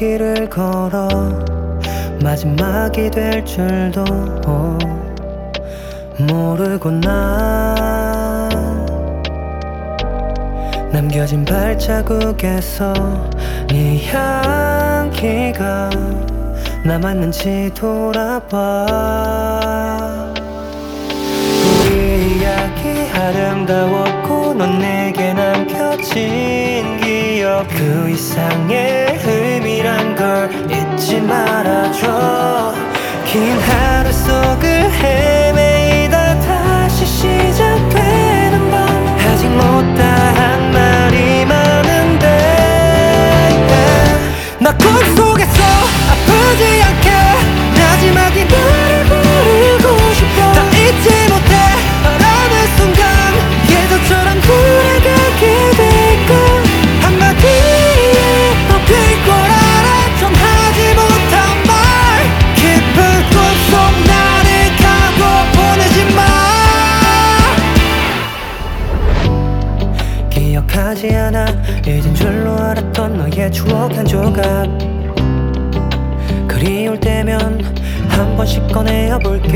길을 걸어 마지막이 될 줄도 모르고 난 남겨진 발자국에서 네 향기가 남았는지 돌아봐. 우리 이야기 아름다웠고 넌 내게 남겨진 기억, 그 이상의 의미란 걸 잊지 말아줘. 긴 하루 속을 헤매이다 다시 시작되는 밤, 아직 못다한 말이 많은데 나 꿈속에서 아프지 않게 마지막이 너를 부르고 싶어. 다 잊지 못해 바라는 순간 예전처럼 돌아가게 될까. 한마디에 덮일 걸 알아. 전하지 못한 말 깊은 꿈속 나를 가둬 보내지 마. 기억하지 않아 잊은 줄로 알았던 너의 추억 한 조각, 그리울 때면 한 번씩 꺼내어 볼게.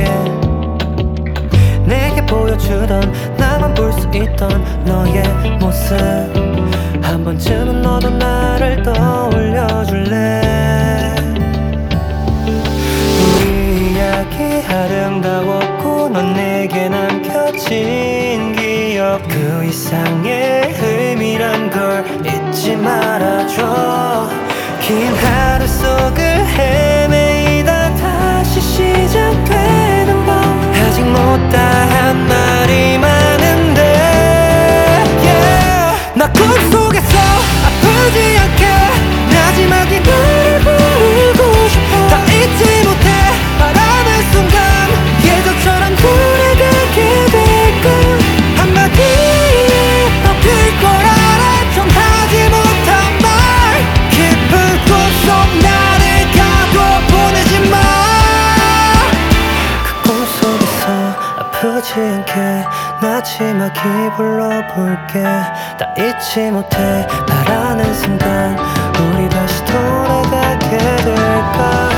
내게 보여주던 나만 볼 수 있던 너의 모습, 한 번쯤은 너도 나를 떠올려 줄래. 우리 이야기 아름다웠고 넌 내게 남겨진 기억, 그 이상의 의미란 걸 잊지 말아줘. 긴 하루 속을 헤매이다 다시 시작되는 밤, 아직 못다한 말이 많은데 나 꿈속에서 아프지 않게 마지막이 너를 부르고 싶어. 다 잊지 못해 바라는 순간 예전처럼 돌아가게 될까. 한마디에 덮일 걸 알아. 전하지 못한 말 깊은 꿈속 나를 가둬 보내지 마. 그 꿈속에서 아프지 않게 마지막이 불러볼게. 다 잊지 못해 바라는 순간 우리 다시 돌아가게 될까.